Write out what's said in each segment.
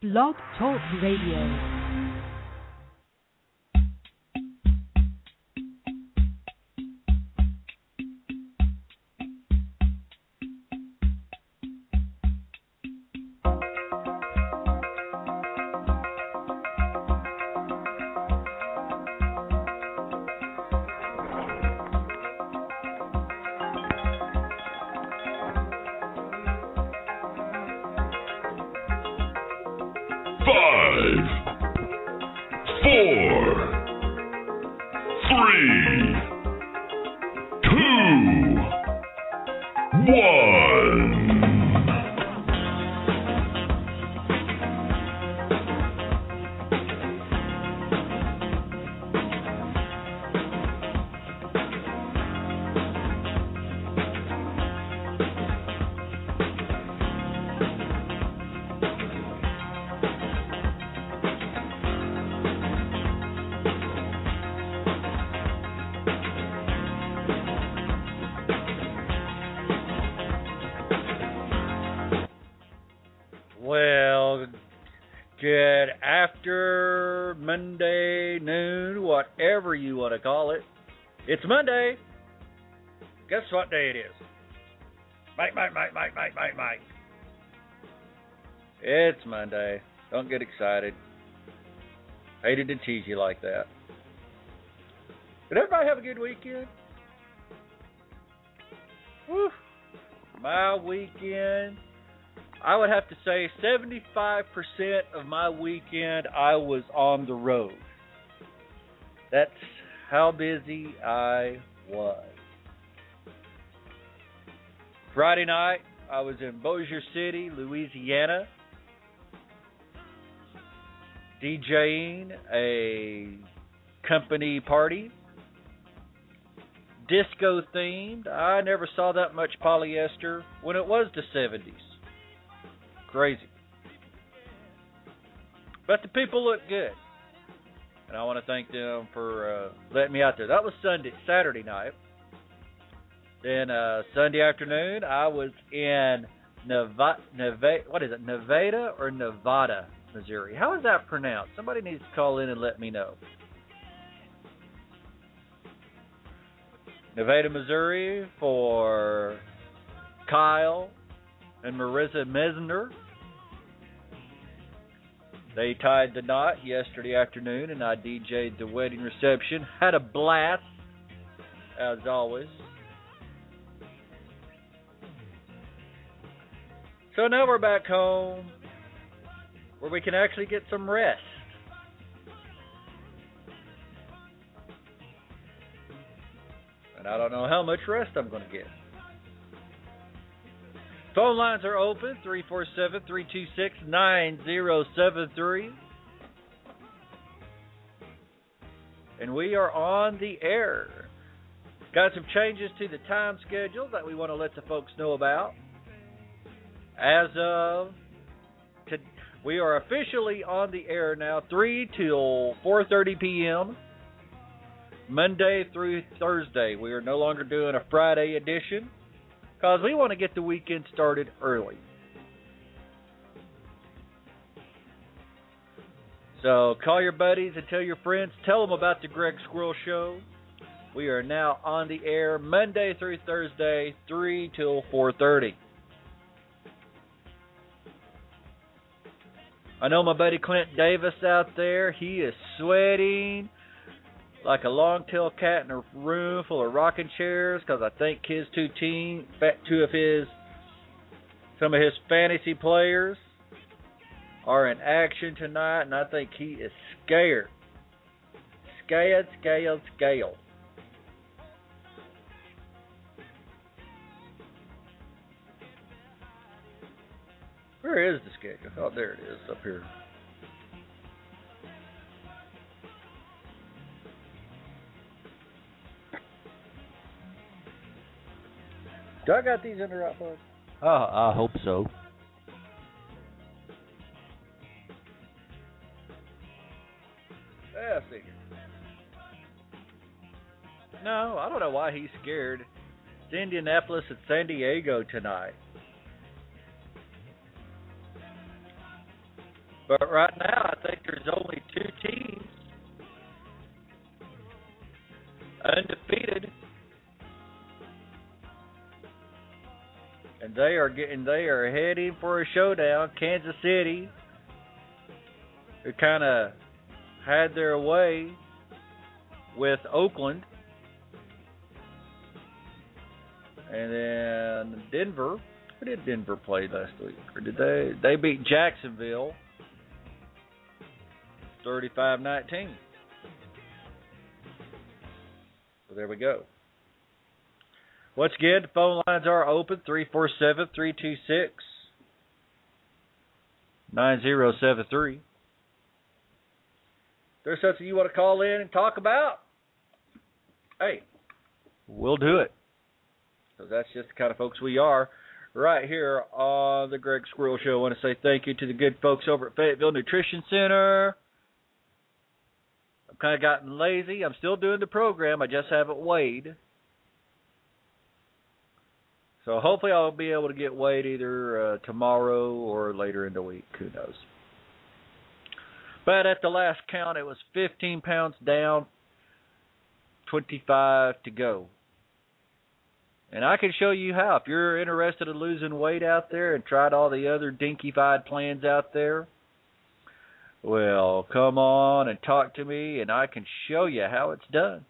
Blog Talk Radio. Good after Monday noon, whatever you want to call it. It's Monday. Guess what day it is? Mike. It's Monday. Don't get excited. Hated to tease you like that. Did everybody have a good weekend? Woo. My weekend, I would have to say 75% of my weekend I was on the road. That's how busy I was. Friday night, I was in Bossier City, Louisiana, DJing a company party. Disco themed. I never saw that much polyester when it was the 70s. Crazy. But the people look good. And I want to thank them for letting me out there. That was Saturday night. Then Sunday afternoon, I was in Nevada, Missouri. How is that pronounced? Somebody needs to call in and let me know. Nevada, Missouri for Kyle and Marissa Mesner. They tied the knot yesterday afternoon, and I DJ'd the wedding reception. Had a blast, as always. So now we're back home, where we can actually get some rest. And I don't know how much rest I'm going to get. Phone lines are open, 347-326-9073. And we are on the air. Got some changes to the time schedule that we want to let the folks know about. As of today, we are officially on the air now, 3 till 4:30 p.m., Monday through Thursday. We are no longer doing a Friday edition, because we want to get the weekend started early. So call your buddies and tell your friends. Tell them about the Greg Squirrel Show. We are now on the air Monday through Thursday, 3 till 4:30. I know my buddy Clint Davis out there. He is sweating like a long-tailed cat in a room full of rocking chairs, because I think some of his fantasy players are in action tonight, and I think he is scared. Scared. Where is the schedule? Oh, there it is, up here. Do I got these in the right place? I hope so. Yeah, I figured. No, I don't know why he's scared. It's Indianapolis and San Diego tonight. But right now, I think there's only two teams undefeated, and they are heading for a showdown. Kansas City, who kind of had their way with Oakland, and then Denver. Who did Denver play last week? Or did they beat Jacksonville 35-19. So there we go. Once again, the phone lines are open, 347-326-9073. If there's something you want to call in and talk about, hey, we'll do it. So that's just the kind of folks we are right here on the Greg Squirrel Show. I want to say thank you to the good folks over at Fayetteville Nutrition Center. I've kind of gotten lazy. I'm still doing the program. I just haven't weighed. So hopefully I'll be able to get weighed either tomorrow or later in the week. Who knows? But at the last count, it was 15 pounds down, 25 to go. And I can show you how. If you're interested in losing weight out there and tried all the other dinky-fied plans out there, well, come on and talk to me, and I can show you how it's done.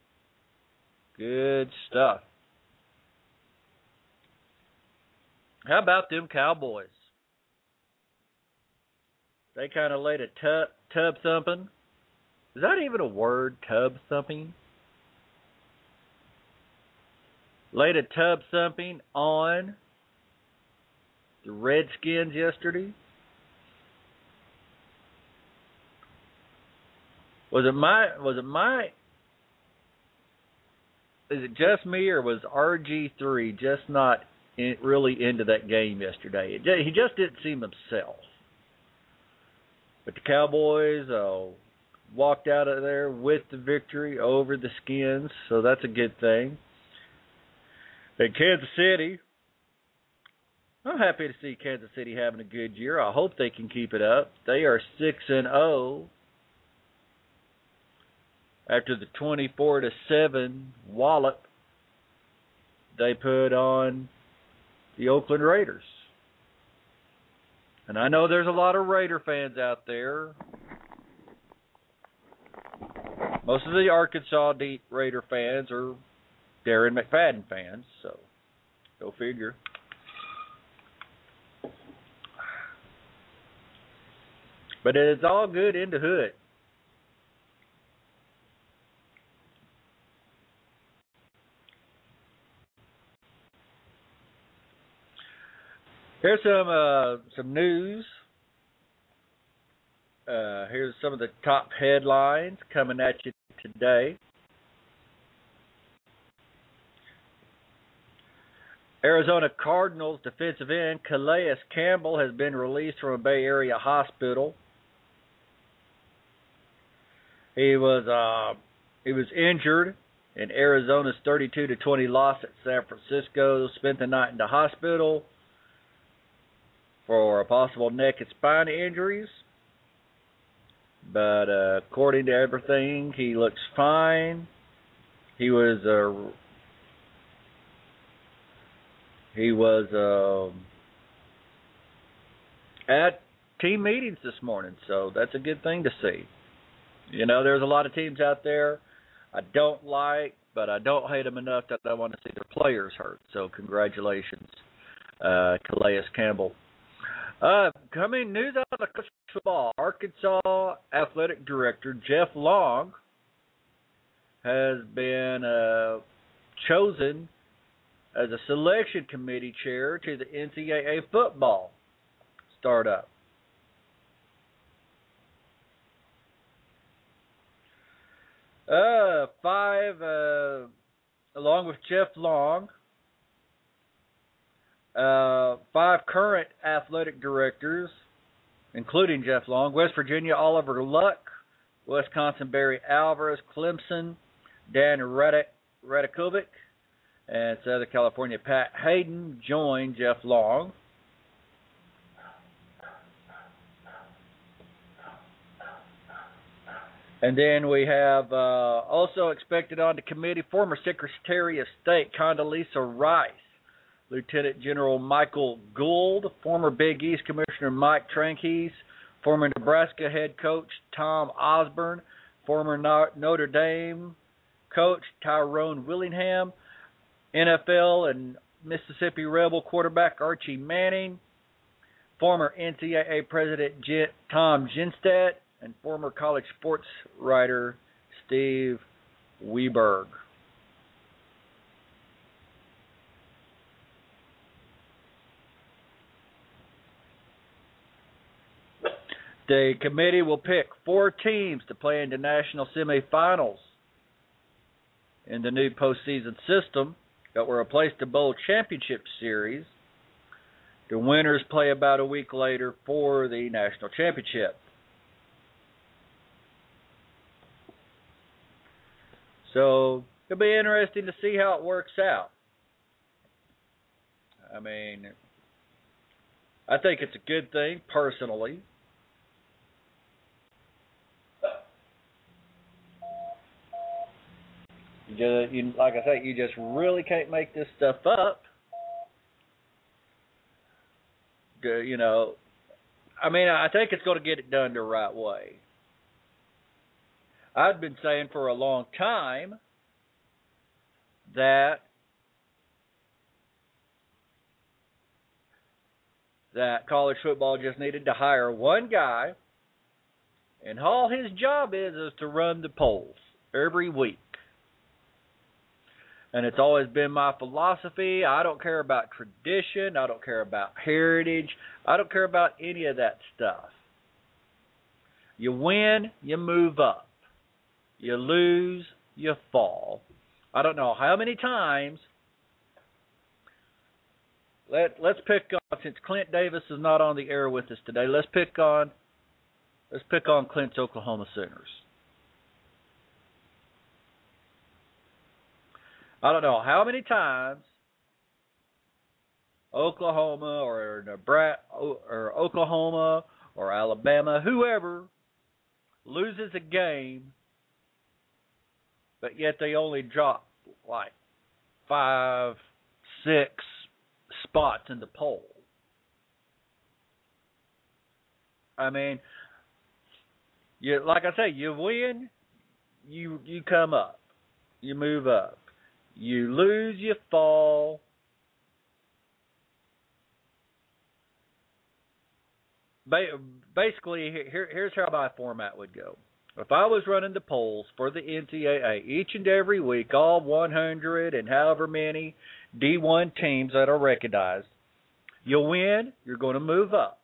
Good stuff. How about them Cowboys? They kind of laid a tub thumping. Is that even a word, tub thumping? Laid a tub thumping on the Redskins yesterday. Was it just me, or was RG3 just not really into that game yesterday? He just didn't seem himself. But the Cowboys walked out of there with the victory over the Skins, so that's a good thing. And Kansas City, I'm happy to see Kansas City having a good year. I hope they can keep it up. They are 6-0 after the 24-7 wallop they put on the Oakland Raiders. And I know there's a lot of Raider fans out there. Most of the Arkansas Raider fans are Darren McFadden fans, so go figure. But it is all good in the hood. Here's some news. Here's some of the top headlines coming at you today. Arizona Cardinals defensive end Calais Campbell has been released from a Bay Area hospital. He was injured in Arizona's 32-20 loss at San Francisco. Spent the night in the hospital for possible neck and spine injuries. But according to everything, he looks fine. He was at team meetings this morning, so that's a good thing to see. You know, there's a lot of teams out there I don't like, but I don't hate them enough that I want to see their players hurt. So congratulations, Calais Campbell. Coming news out of the football, Arkansas Athletic Director Jeff Long has been chosen as a selection committee chair to the NCAA football startup. Along with Jeff Long, 5 current athletic directors, including Jeff Long: West Virginia, Oliver Luck; Wisconsin, Barry Alvarez; Clemson, Dan Radakovic; and Southern California, Pat Hayden, joined Jeff Long. And then we have also expected on the committee former Secretary of State Condoleezza Rice, Lieutenant General Michael Gould, former Big East Commissioner Mike Trankes, former Nebraska head coach Tom Osborne, former Notre Dame coach Tyrone Willingham, NFL and Mississippi Rebel quarterback Archie Manning, former NCAA President Tom Genstedt, and former college sports writer Steve Weberg. The committee will pick 4 teams to play in the national semifinals in the new postseason system that will replace the Bowl Championship Series. The winners play about a week later for the national championship. So it'll be interesting to see how it works out. I mean, I think it's a good thing personally. Like I say, you just really can't make this stuff up. You know, I mean, I think it's going to get it done the right way. I've been saying for a long time that college football just needed to hire one guy, and all his job is to run the polls every week. And it's always been my philosophy. I don't care about tradition. I don't care about heritage. I don't care about any of that stuff. You win, you move up. You lose, you fall. I don't know how many times. Let's pick on, since Clint Davis is not on the air with us today, let's pick on Clint's Oklahoma Sooners. I don't know how many times Oklahoma or Nebraska or Oklahoma or Alabama, whoever, loses a game, but yet they only drop like 5, 6 spots in the poll. I mean, like I say, you win, you come up, you move up. You lose, you fall. Basically, here's how my format would go. If I was running the polls for the NCAA each and every week, all 100 and however many D1 teams that are recognized, you win, you're going to move up.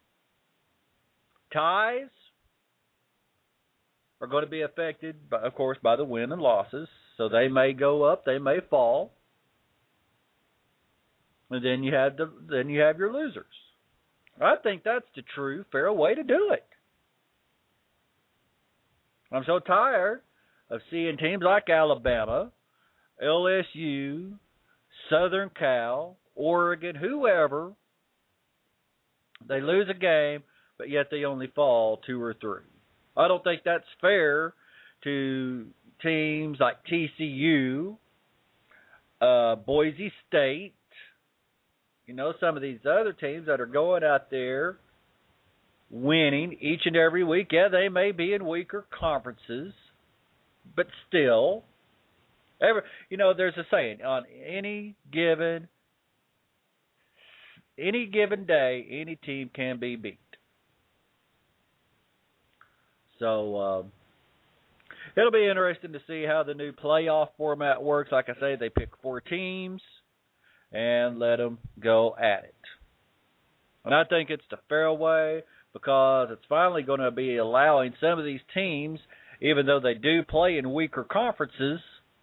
Ties are going to be affected, of course, by the win and losses. So they may go up, they may fall, and then you have your losers. I think that's the true, fair way to do it. I'm so tired of seeing teams like Alabama, LSU, Southern Cal, Oregon, whoever. They lose a game, but yet they only fall 2 or 3. I don't think that's fair to teams like TCU, Boise State, some of these other teams that are going out there winning each and every week. Yeah, they may be in weaker conferences, but still, there's a saying, on any given day, any team can be beat. So, it'll be interesting to see how the new playoff format works. Like I say, they pick 4 teams and let them go at it. And I think it's the fair way because it's finally going to be allowing some of these teams, even though they do play in weaker conferences,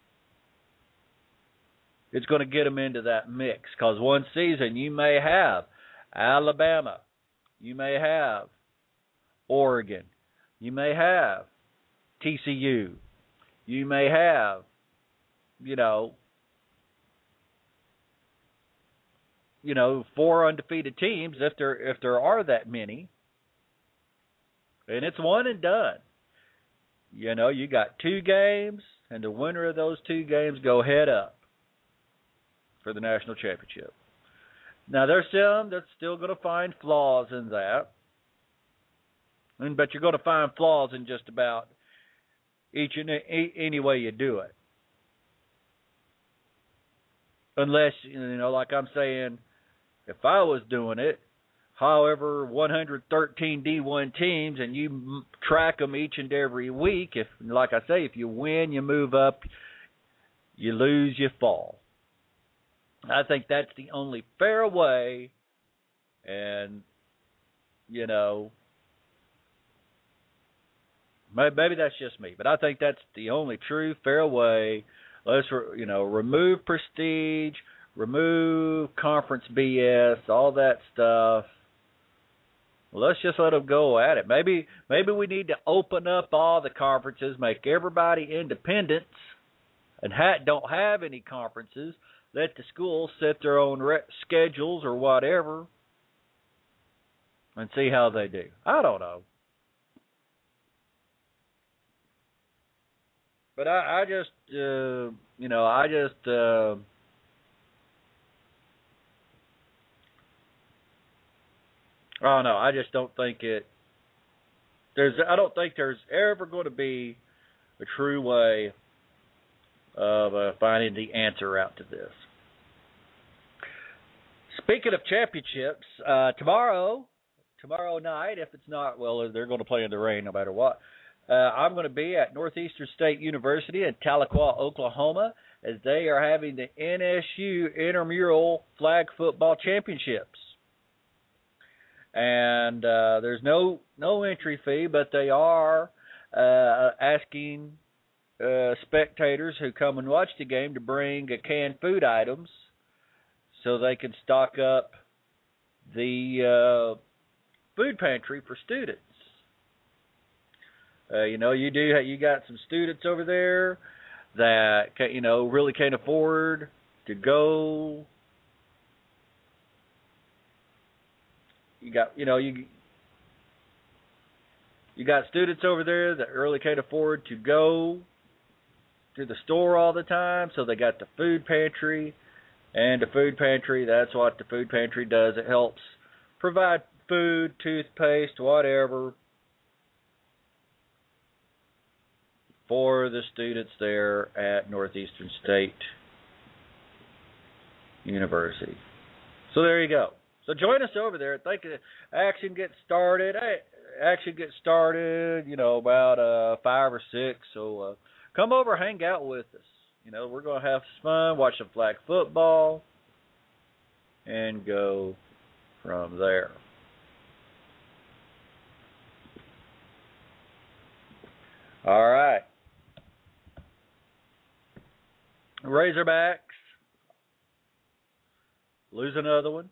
it's going to get them into that mix. Because one season you may have Alabama, you may have Oregon, you may have TCU. You may have, 4 undefeated teams if there are that many, and it's one and done. You got 2 games, and the winner of those 2 games go head up for the national championship. Now, there's some that's still going to find flaws in that, but you're going to find flaws in just about each and any way you do it. Unless, like I'm saying, if I was doing it, however, 113 D1 teams, and you track them each and every week, if, like I say, if you win, you move up, you lose, you fall. I think that's the only fair way, and, maybe that's just me, but I think that's the only true fair way. Let's, remove prestige, remove conference BS, all that stuff. Let's just let them go at it. Maybe we need to open up all the conferences, make everybody independents, and don't have any conferences. Let the schools set their own schedules or whatever, and see how they do. I don't know. But I just, I don't know. I just don't think I don't think there's ever going to be a true way of finding the answer out to this. Speaking of championships, tomorrow night, if it's not, well, they're going to play in the rain no matter what. I'm going to be at Northeastern State University in Tahlequah, Oklahoma, as they are having the NSU Intramural Flag Football Championships. And there's no entry fee, but they are asking spectators who come and watch the game to bring canned food items so they can stock up the food pantry for students. You got some students over there that really can't afford to go. You got students over there that really can't afford to go to the store all the time, so they got the food pantry. And the food pantry, that's what the food pantry does. It helps provide food, toothpaste, whatever, for the students there at Northeastern State University. So there you go. So join us over there. I think action gets started. About 5 or 6. So come over, hang out with us. We're going to have some fun, watch some flag football, and go from there. All right. Razorbacks lose another one.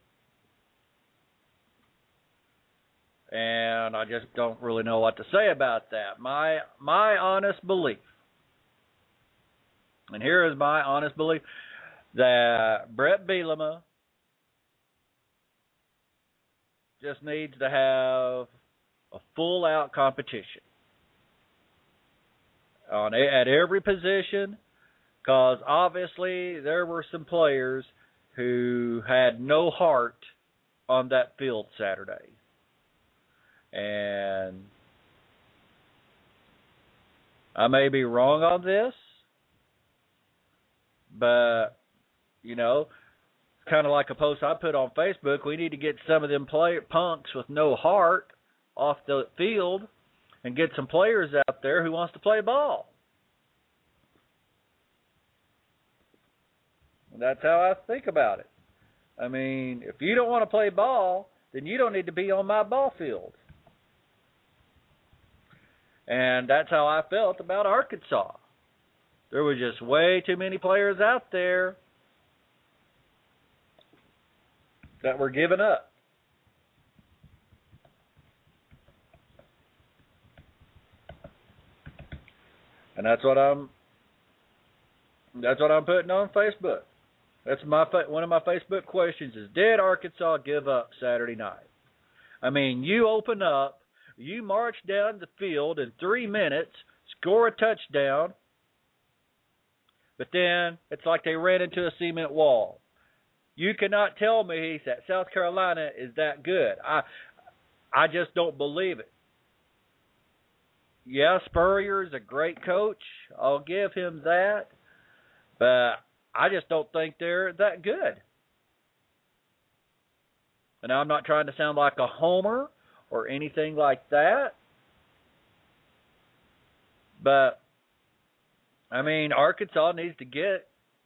And I just don't really know what to say about that. My honest belief, and here is my honest belief, that Brett Bielema just needs to have a full-out competition at every position, because obviously there were some players who had no heart on that field Saturday. And I may be wrong on this, but, it's kind of like a post I put on Facebook. We need to get some of them punks with no heart off the field and get some players out there who wants to play ball. That's how I think about it. I mean, if you don't want to play ball, then you don't need to be on my ball field. And that's how I felt about Arkansas. There were just way too many players out there that were giving up. And that's what I'm putting on Facebook. That's one of my Facebook questions is, did Arkansas give up Saturday night? I mean, you open up, you march down the field in 3 minutes, score a touchdown, but then it's like they ran into a cement wall. You cannot tell me that South Carolina is that good. I just don't believe it. Yeah, Spurrier's a great coach. I'll give him that. But I just don't think they're that good. And I'm not trying to sound like a homer or anything like that. But, I mean, Arkansas needs to get,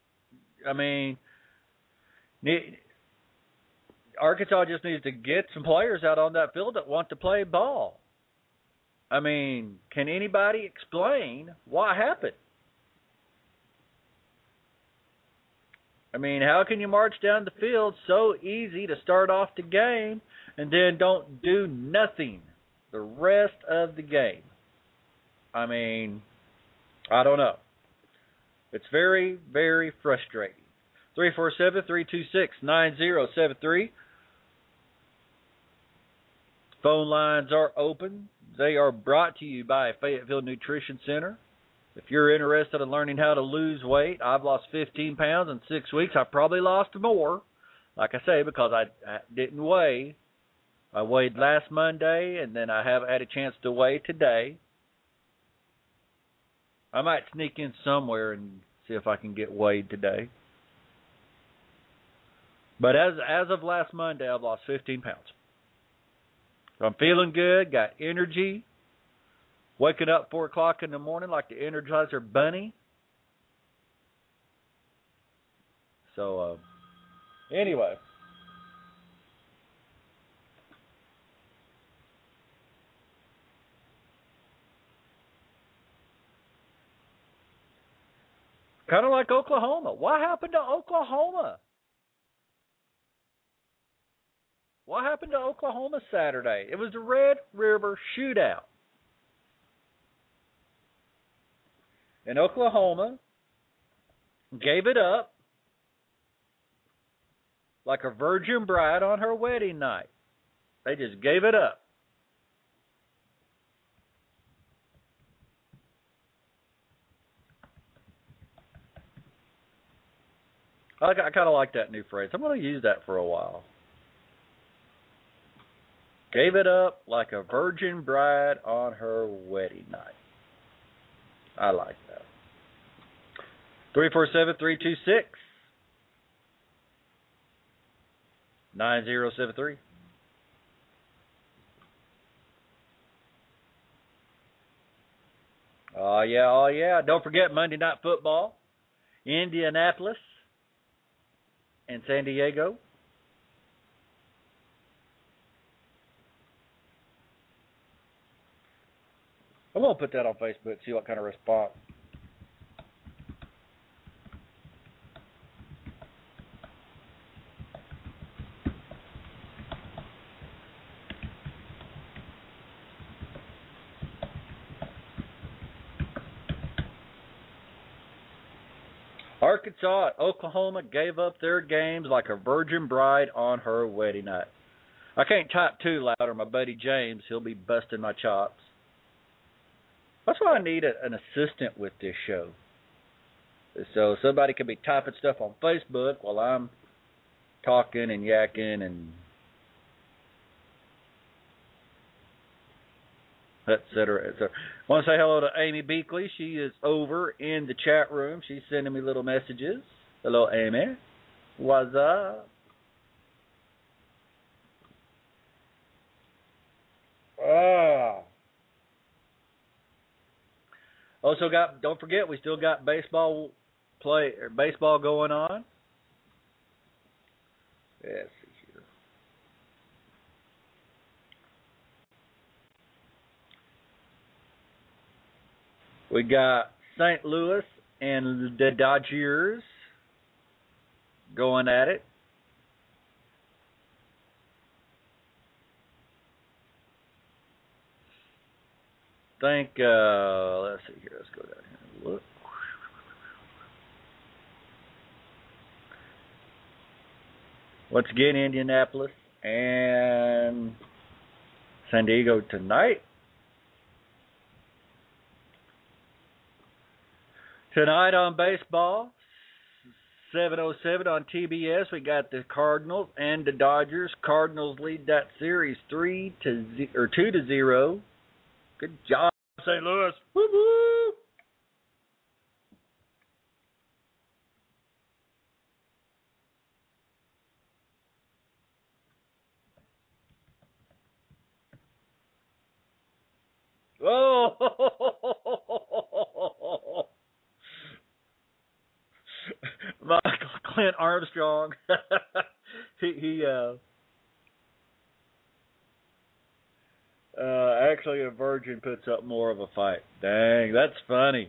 Arkansas just needs to get some players out on that field that want to play ball. I mean, can anybody explain what happened? I mean, how can you march down the field so easy to start off the game and then don't do nothing the rest of the game? I mean, I don't know. It's very, very frustrating. 347-326-9073. Phone lines are open. They are brought to you by Fayetteville Nutrition Center. If you're interested in learning how to lose weight, I've lost 15 pounds in 6 weeks. I probably lost more, like I say, because I didn't weigh. I weighed last Monday, and then I haven't had a chance to weigh today. I might sneak in somewhere and see if I can get weighed today. But as of last Monday, I've lost 15 pounds. So I'm feeling good, got energy. Waking up 4 o'clock in the morning like the Energizer Bunny. So, anyway. Kind of like Oklahoma. What happened to Oklahoma? What happened to Oklahoma Saturday? It was the Red River Shootout. And Oklahoma gave it up like a virgin bride on her wedding night. They just gave it up. I kind of like that new phrase. I'm going to use that for a while. Gave it up like a virgin bride on her wedding night. I like that. 347-326-9073. Oh, yeah. Don't forget Monday Night Football. Indianapolis and San Diego. I'm going to put that on Facebook, see what kind of response. Arkansas and Oklahoma gave up their games like a virgin bride on her wedding night. I can't type too loud or my buddy James, he'll be busting my chops. That's why I need an assistant with this show. So somebody can be typing stuff on Facebook while I'm talking and yakking and et cetera, et cetera. I want to say hello to Amy Beakley. She is over in the chat room. She's sending me little messages. Hello, Amy. What's up? Also don't forget, we still got baseball going on. Let's see here. We got St. Louis and the Dodgers going at it. Let's see here. Let's go down here and look. Once again, Indianapolis and San Diego tonight. Tonight on baseball, 7:07 on TBS, we got the Cardinals and the Dodgers. Cardinals lead that series 2-0. Good job, St. Louis. Woo woo! Oh! Michael Clint Armstrong. Actually, a virgin puts up more of a fight. Dang, that's funny.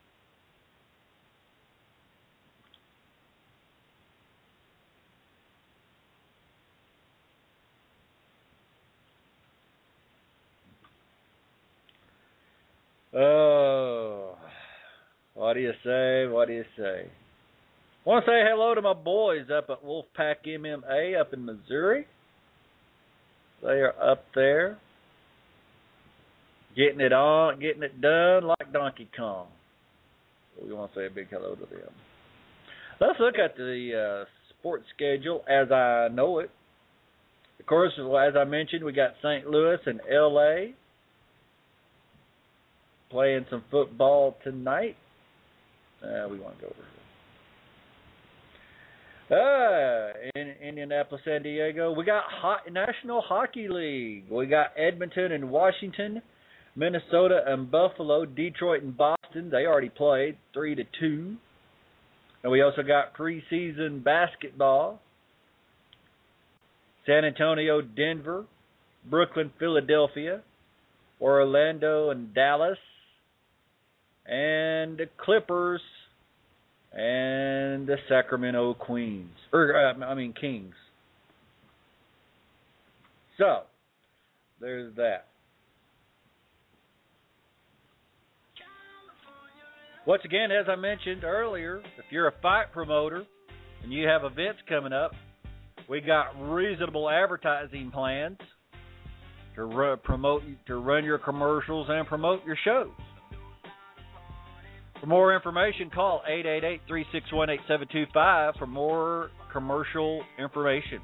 Oh, what do you say? What do you say? I want to say hello to my boys up at Wolfpack MMA up in Missouri. They are up there getting it on, getting it done like Donkey Kong. We want to say a big hello to them. Let's look at the sports schedule as I know it. Of course, as I mentioned, we got St. Louis and L.A. playing some football tonight. We want to go over here. In Indianapolis, San Diego, we got National Hockey League. We got Edmonton and Washington, Minnesota and Buffalo, Detroit and Boston. They already played 3-2. And we also got preseason basketball. San Antonio, Denver, Brooklyn, Philadelphia, Orlando and Dallas, and the Clippers and the Sacramento Kings. So, there's that. Once again, as I mentioned earlier, if you're a fight promoter and you have events coming up, we got reasonable advertising plans to run your commercials and promote your shows. For more information, call 888-361-8725 for more commercial information.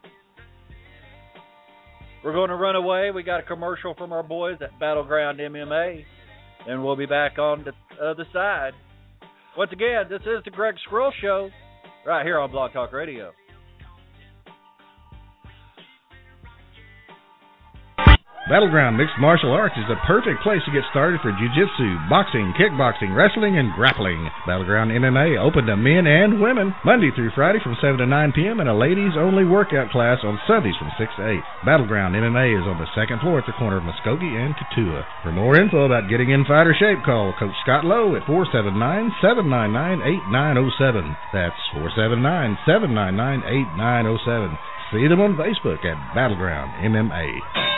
We're going to run away. We got a commercial from our boys at Battleground MMA, and we'll be back on the other side. Once again, this is the Greg Squirrel Show, right here on Blog Talk Radio. Battleground Mixed Martial Arts is the perfect place to get started for jiu-jitsu, boxing, kickboxing, wrestling, and grappling. Battleground MMA open to men and women Monday through Friday from 7 to 9 p.m. and a ladies-only workout class on Sundays from 6 to 8. Battleground MMA is on the second floor at the corner of Muskogee and Katua. For more info about getting in fighter shape, call Coach Scott Lowe at 479-799-8907. That's 479-799-8907. See them on Facebook at Battleground MMA.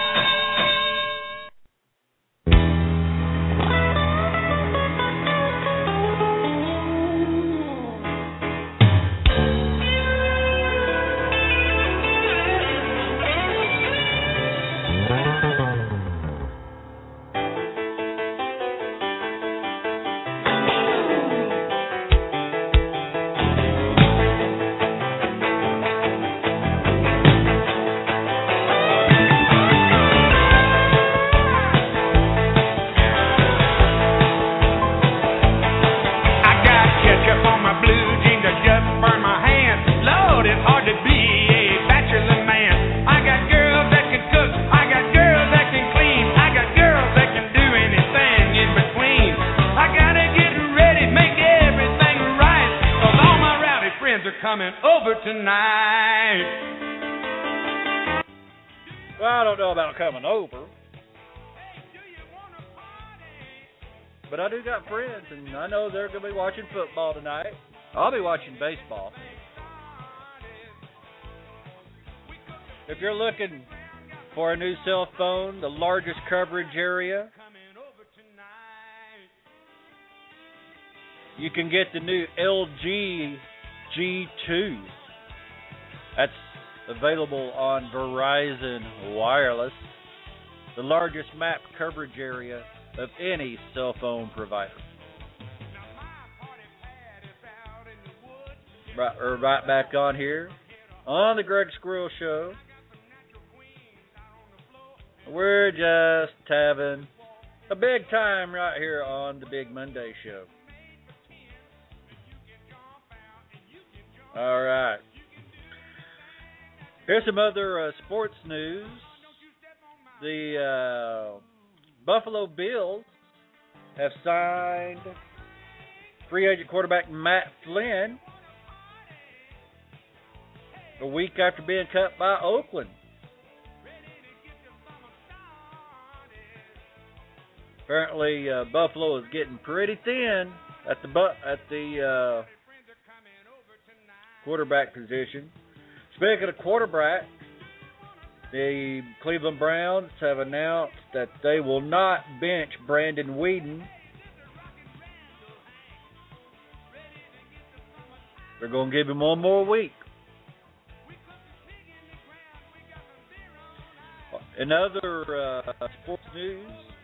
Coming over, but I do got friends, and I know they're going to be watching football tonight. I'll be watching baseball. If you're looking for a new cell phone, the largest coverage area, you can get the new LG G2. That's available on Verizon Wireless, the largest map coverage area of any cell phone provider. right back on here on the Greg Squirrel Show. We're just having a big time right here on the Big Monday Show. All right. Here's some other sports news. The Buffalo Bills have signed free agent quarterback Matt Flynn a week after being cut by Oakland. Apparently, Buffalo is getting pretty thin at the quarterback position. Speaking of quarterback, the Cleveland Browns have announced that they will not bench Brandon Weeden. They're going to give him one more week. In other sports news,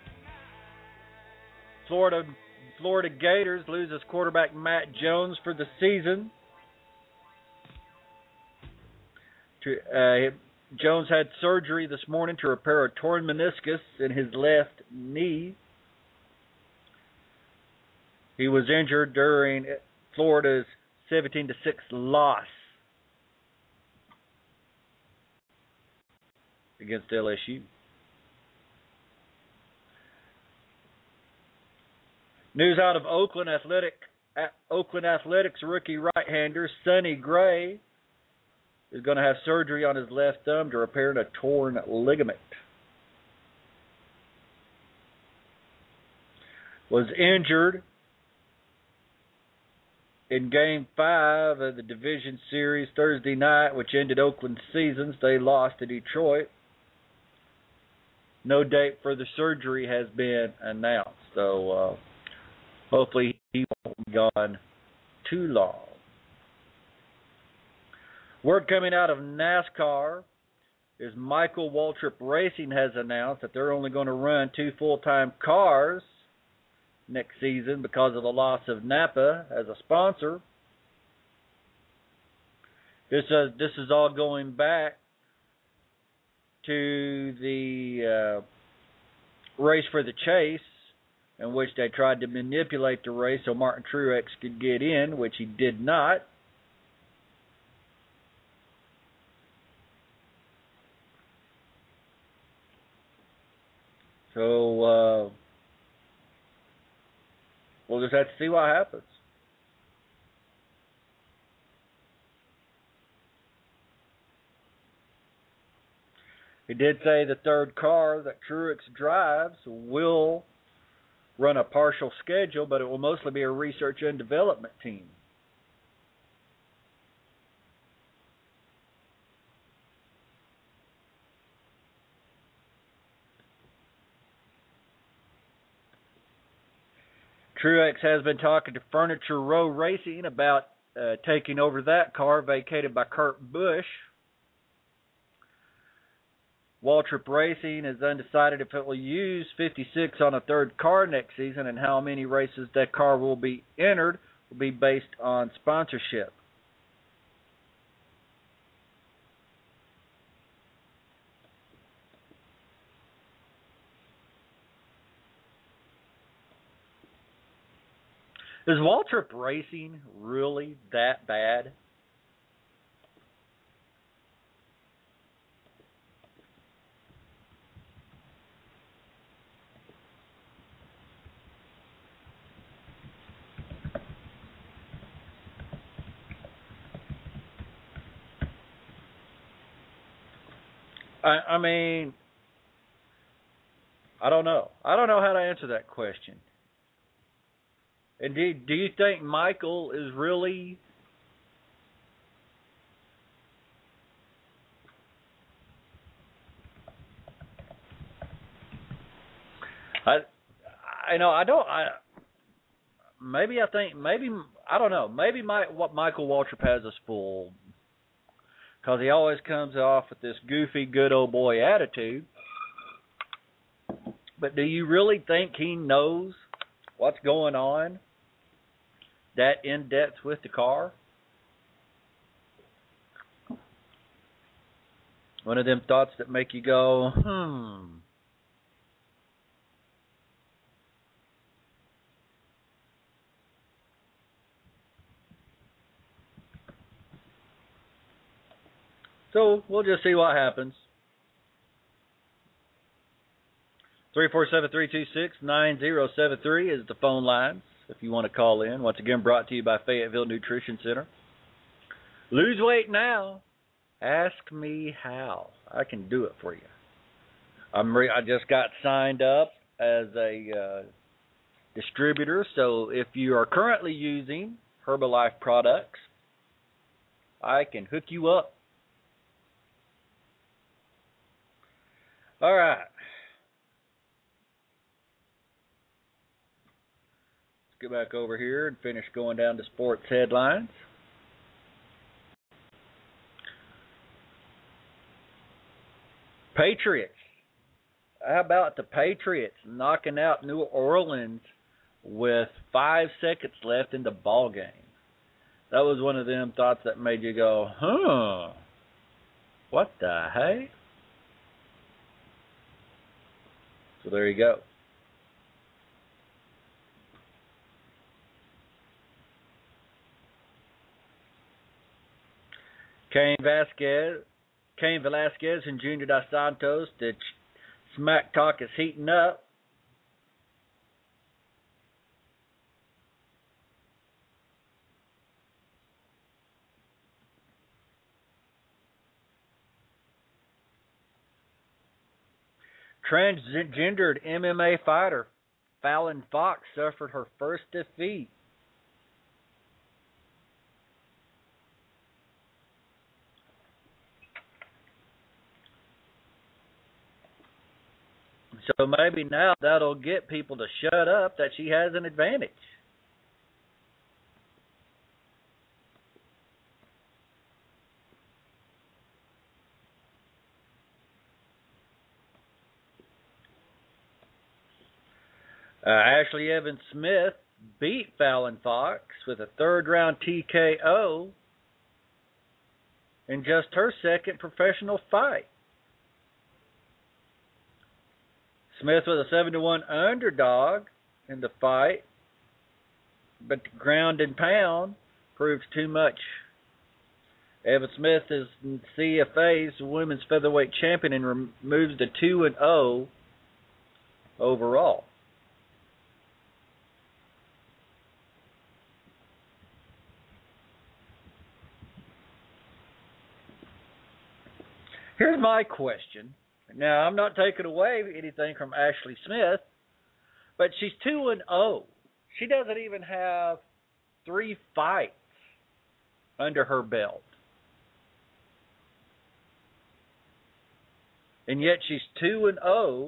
Florida Gators loses quarterback Matt Jones for the season. Jones had surgery this morning to repair a torn meniscus in his left knee. He was injured during Florida's 17-6 loss against LSU. News out of Oakland Athletics rookie right-hander Sonny Gray is going to have surgery on his left thumb to repair a torn ligament. Was injured in Game 5 of the Division Series Thursday night, which ended Oakland's season. They lost to Detroit. No date for the surgery has been announced, so hopefully he won't be gone too long. Word coming out of NASCAR is Michael Waltrip Racing has announced that they're only going to run 2 full-time cars next season because of the loss of Napa as a sponsor. This is all going back to the race for the chase, in which they tried to manipulate the race so Martin Truex could get in, which he did not. So we'll just have to see what happens. He did say the third car that Truex drives will run a partial schedule, but it will mostly be a research and development team. Truex has been talking to Furniture Row Racing about taking over that car vacated by Kurt Busch. Waltrip Racing is undecided if it will use 56 on a third car next season, and how many races that car will be entered will be based on sponsorship. Is Waltrip Racing really that bad? I mean, I don't know. I don't know how to answer that question. Indeed, do you think Michael is really maybe Michael Waltrip has us fooled, because he always comes off with this goofy, good old boy attitude. But do you really think he knows what's going on that in depth with the car? One of them thoughts that make you go, hmm. So we'll just see what happens. 347-326-9073 is the phone lines if you want to call in. Once again, brought to you by Fayetteville Nutrition Center. Lose weight now. Ask me how. I can do it for you. I just got signed up as a distributor, so if you are currently using Herbalife products, I can hook you up. All right. Let's get back over here and finish going down to sports headlines. Patriots. How about the Patriots knocking out New Orleans with 5 seconds left in the ball game? That was one of them thoughts that made you go, huh? What the hey? So there you go. Cain Velasquez and Junior Dos Santos, the smack talk is heating up. Transgendered MMA fighter Fallon Fox suffered her first defeat. So maybe now that'll get people to shut up that she has an advantage. Ashley Evans Smith beat Fallon Fox with a third-round TKO in just her second professional fight. Smith was a 7-1 underdog in the fight, but the ground and pound proved too much. Evans Smith is CFA's women's featherweight champion and moves to 2-0 overall. Here's my question. Now, I'm not taking away anything from Ashley Smith, but she's 2-0. She doesn't even have 3 fights under her belt. And yet she's 2-0.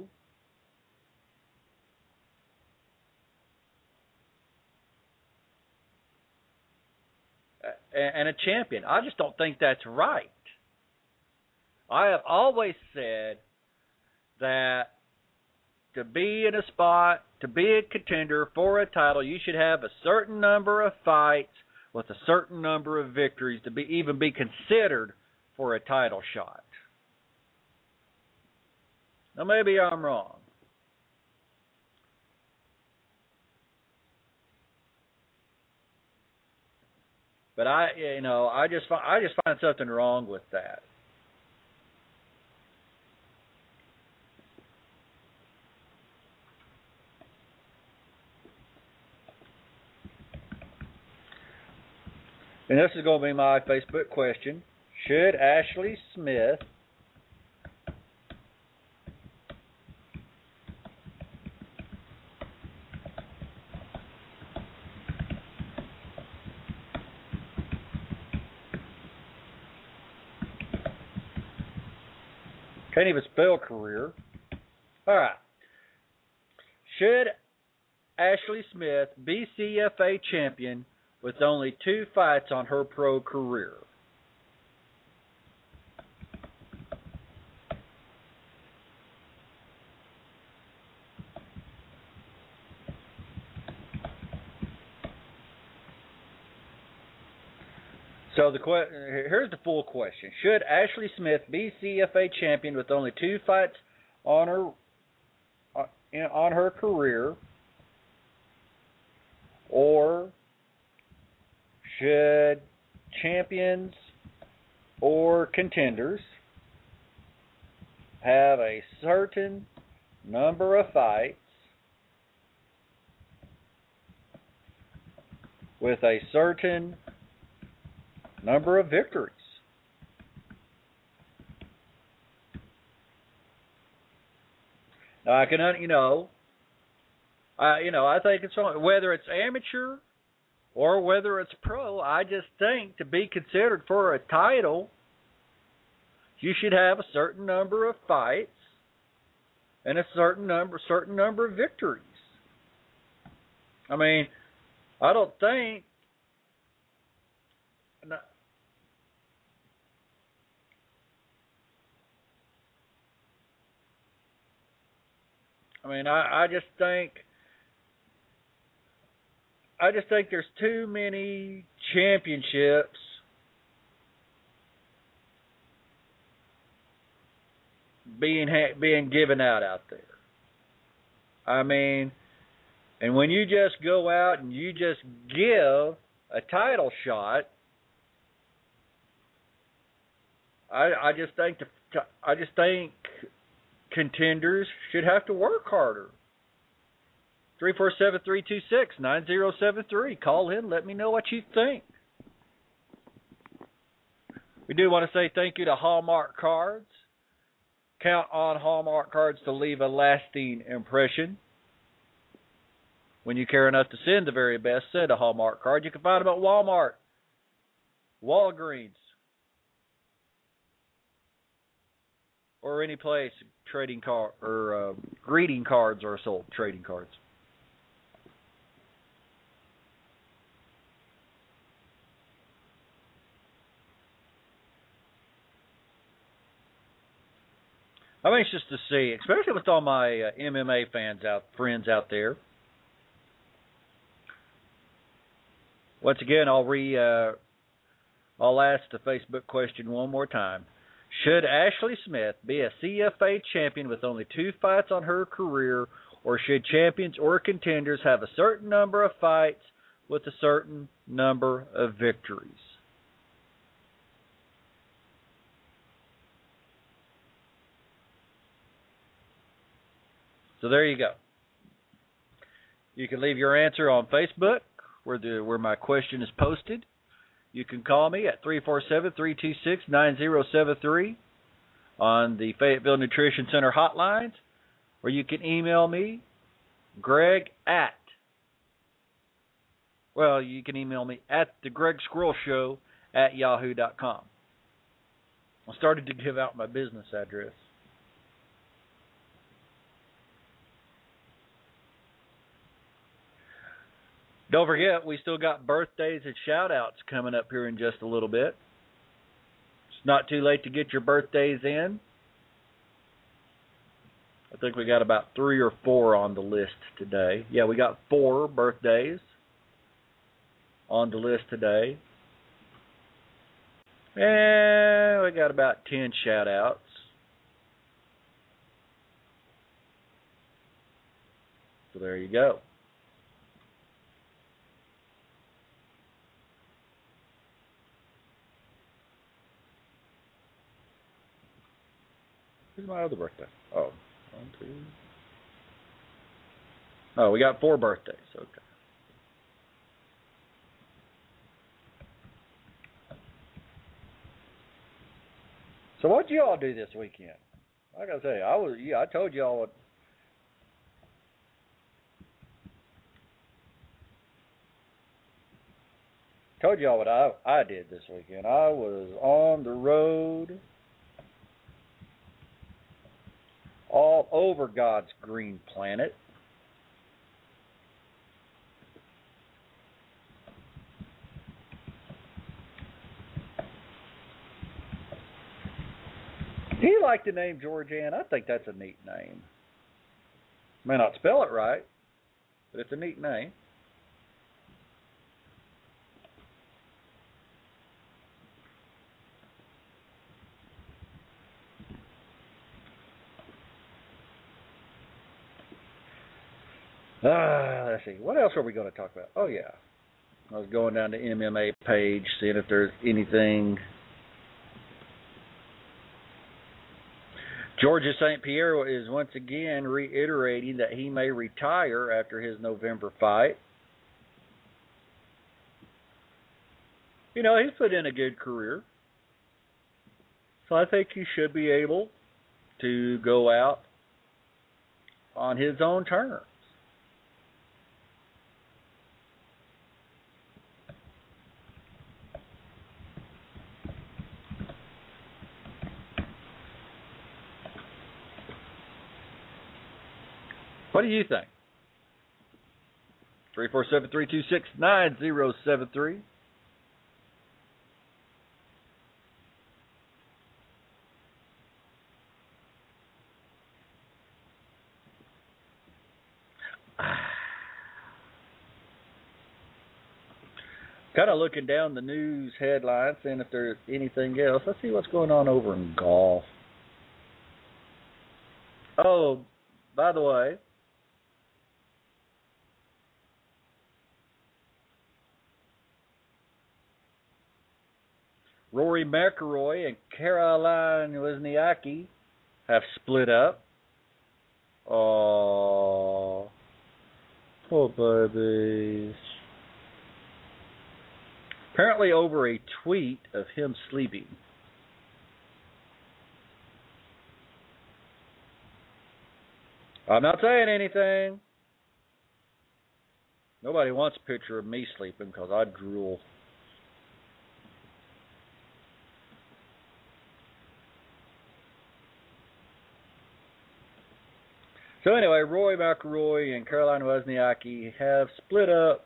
And a champion. I just don't think that's right. I have always said that to be in a spot, to be a contender for a title, you should have a certain number of fights with a certain number of victories to even be considered for a title shot. Now, maybe I'm wrong. But I just find something wrong with that. And this is going to be my Facebook question. Should Ashley Smith can't even spell career. All right. Should Ashley Smith be CFA champion with only 2 fights on her pro career? So here's the full question: should Ashley Smith be CFA champion with only 2 fights on her career, or should champions or contenders have a certain number of fights with a certain number of victories? Now I can, I think it's whether it's amateur or whether it's pro. I just think to be considered for a title, you should have a certain number of fights and a certain number of victories. I mean, I don't think. I just think there's too many championships being given out there. I mean, and when you just go out and you just give a title shot, I just think contenders should have to work harder. 347-326-9073. Call in. Let me know what you think. We do want to say thank you to Hallmark Cards. Count on Hallmark Cards to leave a lasting impression. When you care enough to send the very best, send a Hallmark card. You can find them at Walmart, Walgreens, or any place trading card or greeting cards are sold. Trading cards. I'm anxious to see, especially with all my MMA friends out there. Once again, I'll ask the Facebook question one more time. Should Ashley Smith be a CFA champion with only 2 fights on her career, or should champions or contenders have a certain number of fights with a certain number of victories? So there you go. You can leave your answer on Facebook, where my question is posted. You can call me at 347-326-9073 on the Fayetteville Nutrition Center hotlines, or you can email me, Greg at the Greg Squirrel Show at yahoo.com. I started to give out my business address. Don't forget, we still got birthdays and shout-outs coming up here in just a little bit. It's not too late to get your birthdays in. I think we got about 3 or 4 on the list today. Yeah, we got 4 birthdays on the list today. And we got about 10 shout-outs. So there you go. Who's my other birthday? Oh, 1, 2. Oh, we got 4 birthdays. Okay. So what'd you all do this weekend? Like I say, I told you all what. Told you all what I did this weekend. I was on the road. All over God's green planet. Do you like the name Georgianne? I think that's a neat name. May not spell it right, but it's a neat name. Let's see. What else are we going to talk about? Oh, yeah. I was going down the MMA page, seeing if there's anything. Georges St. Pierre is once again reiterating that he may retire after his November fight. You know, he's put in a good career. So I think he should be able to go out on his own terms. What do you think? 347-326-9073. Kind of looking down the news headlines, seeing if there's anything else. Let's see what's going on over in golf. Oh, by the way, Rory McIlroy and Caroline Wozniacki have split up. Oh, poor babies. Apparently over a tweet of him sleeping. I'm not saying anything. Nobody wants a picture of me sleeping because I drool. So anyway, Rory McIlroy and Caroline Wozniacki have split up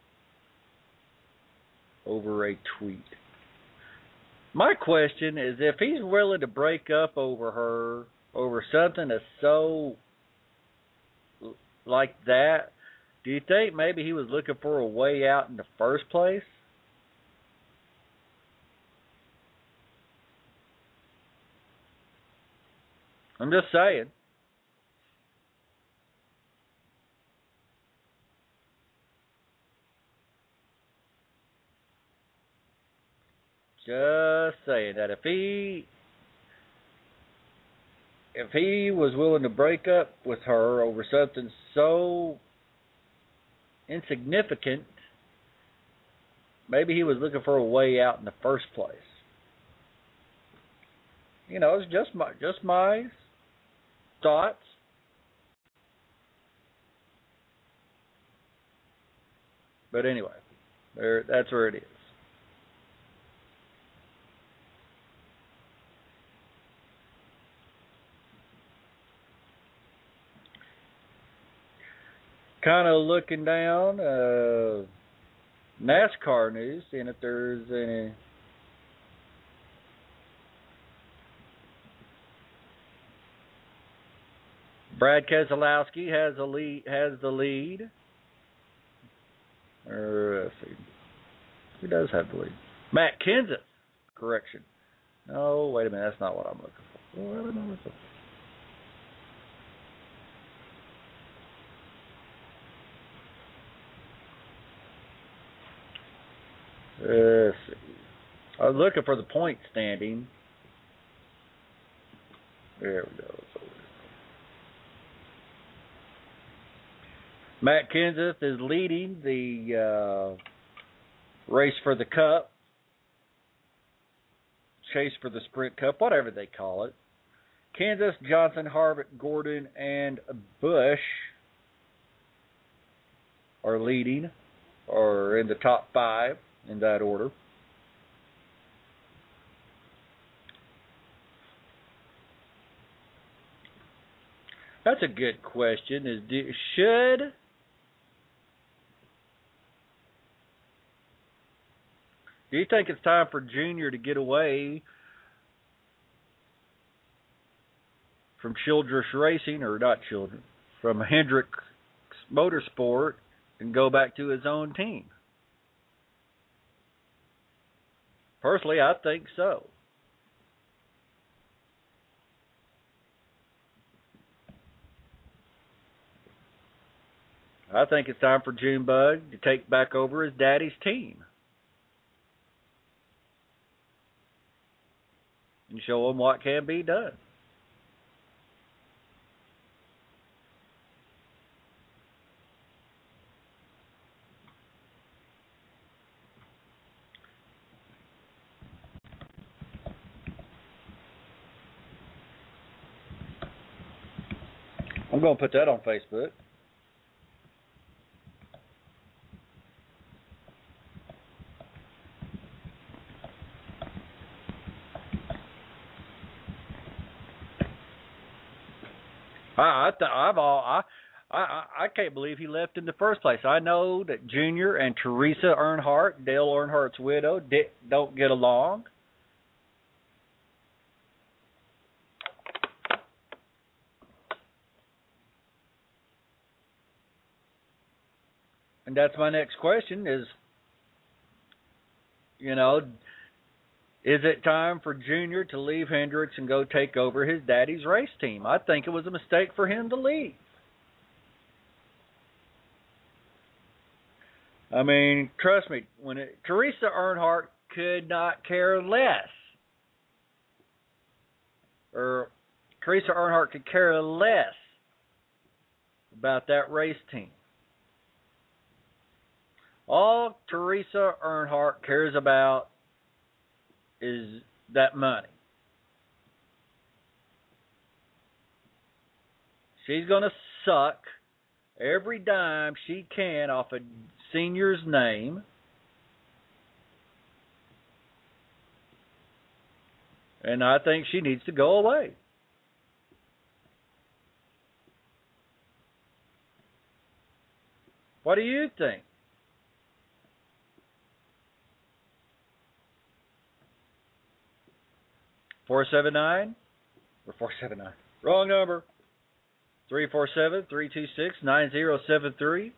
over a tweet. My question is, if he's willing to break up over her, over something that's so like that, do you think maybe he was looking for a way out in the first place? I'm just saying. Just saying that if he was willing to break up with her over something so insignificant, maybe he was looking for a way out in the first place. You know, it's just my thoughts. But anyway, that's where it is. Kind of looking down NASCAR news, seeing if there's any. Brad Keselowski has the lead. Let's see. Who does have the lead? Matt Kenseth. Correction. No, wait a minute. That's not what I'm looking for. What am I looking for? Let's see. I was looking for the point standing. There we go. Matt Kenseth is leading the race for the Cup, chase for the Sprint Cup, whatever they call it. Kenseth, Johnson, Harvick, Gordon, and Busch are leading, or in the top 5 in that order. That's a good question. Do you think it's time for Junior to get away from Childress Racing, or not Childress, from Hendrick Motorsport and go back to his own team? Personally, I think so. I think it's time for Junebug to take back over his daddy's team and show him what can be done. I'm going to put that on Facebook. I can't believe he left in the first place. I know that Junior and Teresa Earnhardt, Dale Earnhardt's widow, don't get along. And that's my next question is, is it time for Junior to leave Hendricks and go take over his daddy's race team? I think it was a mistake for him to leave. I mean, trust me, Teresa Earnhardt could not care less. Or Teresa Earnhardt could care less about that race team. All Teresa Earnhardt cares about is that money. She's going to suck every dime she can off a senior's name. And I think she needs to go away. What do you think? $479 or 479? Wrong number. 347-326-9073.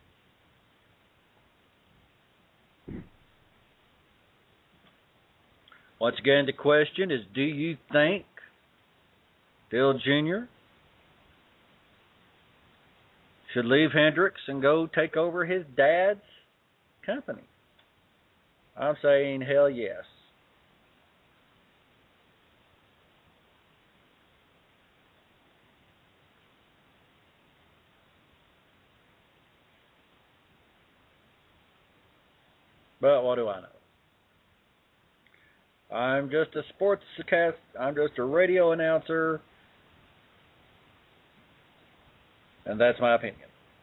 Once again, the question is, do you think Dale Jr. should leave Hendricks and go take over his dad's company? I'm saying hell yes. But what do I know? I'm just a sportscast. I'm just a radio announcer. And that's my opinion.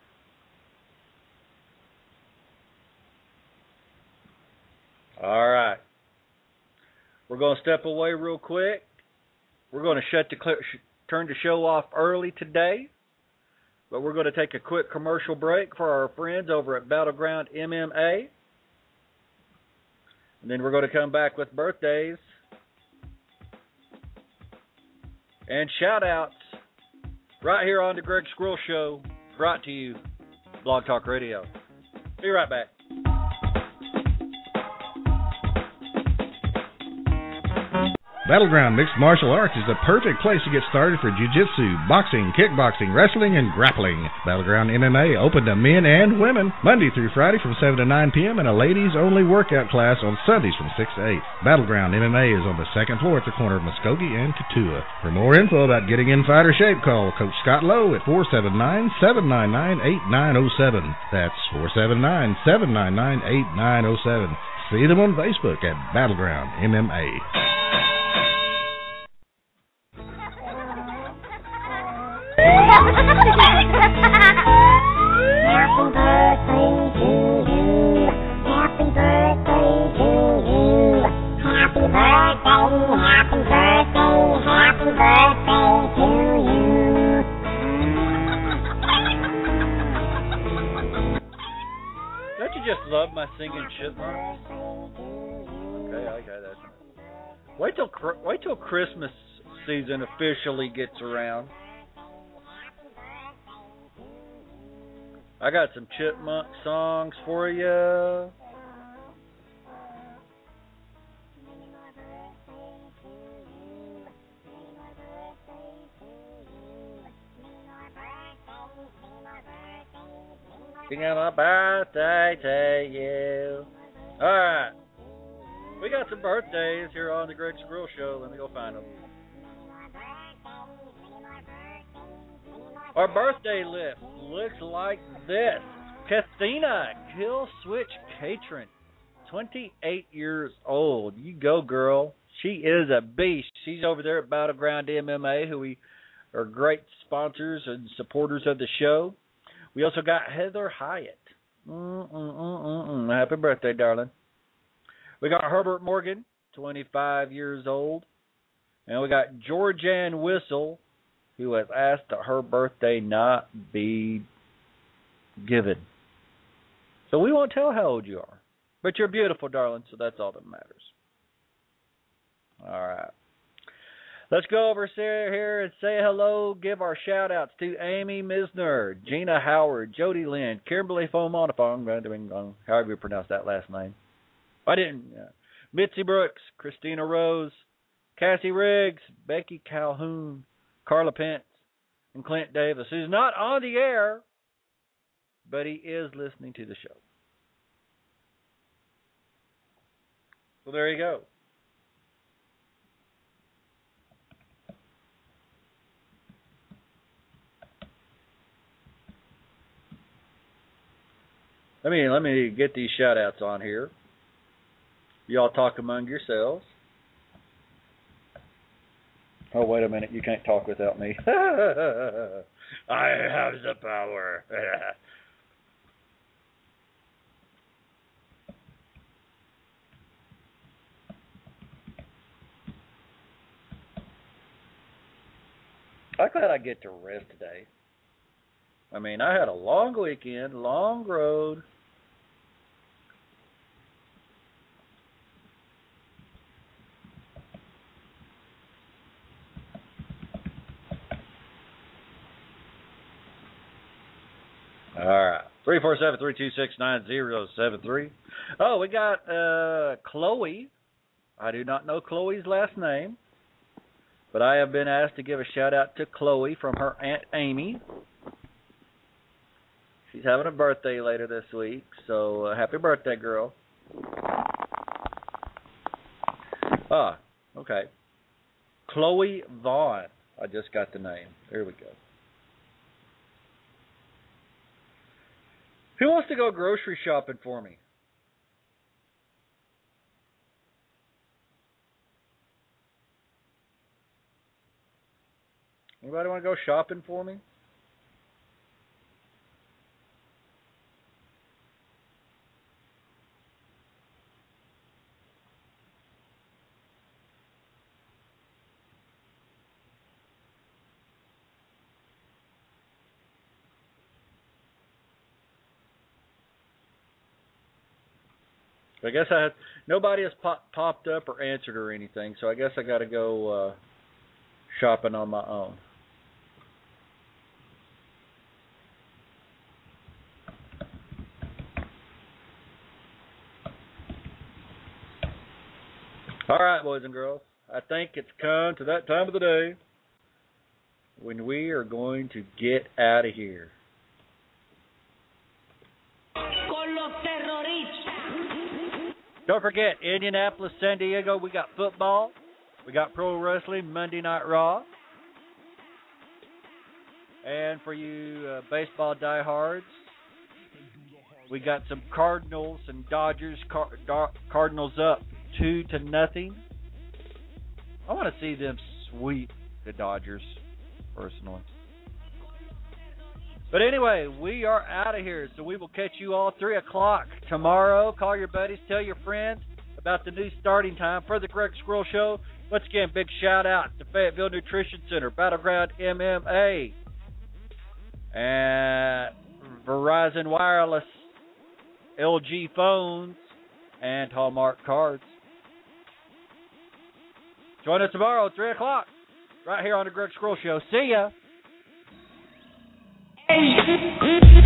All right. We're going to step away real quick. We're going to turn the show off early today. But we're going to take a quick commercial break for our friends over at Battleground MMA. And then we're going to come back with birthdays and shout-outs right here on the Greg Squirrel Show, brought to you, Blog Talk Radio. Be right back. Battleground Mixed Martial Arts is the perfect place to get started for jiu-jitsu, boxing, kickboxing, wrestling, and grappling. Battleground MMA open to men and women Monday through Friday from 7 to 9 p.m. and a ladies-only workout class on Sundays from 6 to 8. Battleground MMA is on the second floor at the corner of Muskogee and Katua. For more info about getting in fighter shape, call Coach Scott Lowe at 479-799-8907. That's 479-799-8907. See them on Facebook at Battleground MMA. Happy birthday to you. Happy birthday to you. Happy birthday, happy birthday, happy birthday to you. Don't you just love my singing chipmunks? Okay, that's Wait till Christmas season officially gets around. I got some chipmunk songs for you. Singing a birthday to you. All right. We got some birthdays here on the Greg Squirrel Show. Let me go find them. Our birthday list looks like this. Kathina Kill Switch Catron, 28 years old. You go, girl. She is a beast. She's over there at Battleground MMA, who we are great sponsors and supporters of the show. We also got Heather Hyatt. Happy birthday, darling. We got Herbert Morgan, 25 years old. And we got Georgianne Whistle, who has asked that her birthday not be given. So we won't tell how old you are. But you're beautiful, darling, so that's all that matters. All right. Let's go over here and say hello. Give our shout-outs to Amy Misner, Gina Howard, Jody Lynn, Kimberly Fomonafong, however you pronounce that last name. I didn't. Mitzi Brooks, Christina Rose, Cassie Riggs, Becky Calhoun, Carla Pence, and Clint Davis, who's not on the air, but he is listening to the show. So there you go. Let me get these shout-outs on here. Y'all talk among yourselves. Oh, wait a minute. You can't talk without me. I have the power. I'm glad I get to rest today. I mean, I had a long weekend, long road. All right. 347-326-9073. Oh, we got Chloe. I do not know Chloe's last name, but I have been asked to give a shout-out to Chloe from her Aunt Amy. She's having a birthday later this week, so happy birthday, girl. Okay. Chloe Vaughn. I just got the name. There we go. Who wants to go grocery shopping for me? Anybody want to go shopping for me? I guess nobody has popped up or answered or anything, so I guess I got to go shopping on my own. All right, boys and girls, I think it's come to that time of the day when we are going to get out of here. Don't forget, Indianapolis, San Diego, we got football. We got pro wrestling, Monday Night Raw. And for you baseball diehards, we got some Cardinals and Dodgers. Cardinals up 2-0. I want to see them sweep the Dodgers, personally. But anyway, we are out of here, so we will catch you all 3 o'clock tomorrow. Call your buddies, tell your friends about the new starting time for the Greg Squirrel Show. Once again, big shout-out to Fayetteville Nutrition Center, Battleground MMA, and Verizon Wireless, LG Phones, and Hallmark Cards. Join us tomorrow at 3 o'clock, right here on the Greg Squirrel Show. See ya! Hey.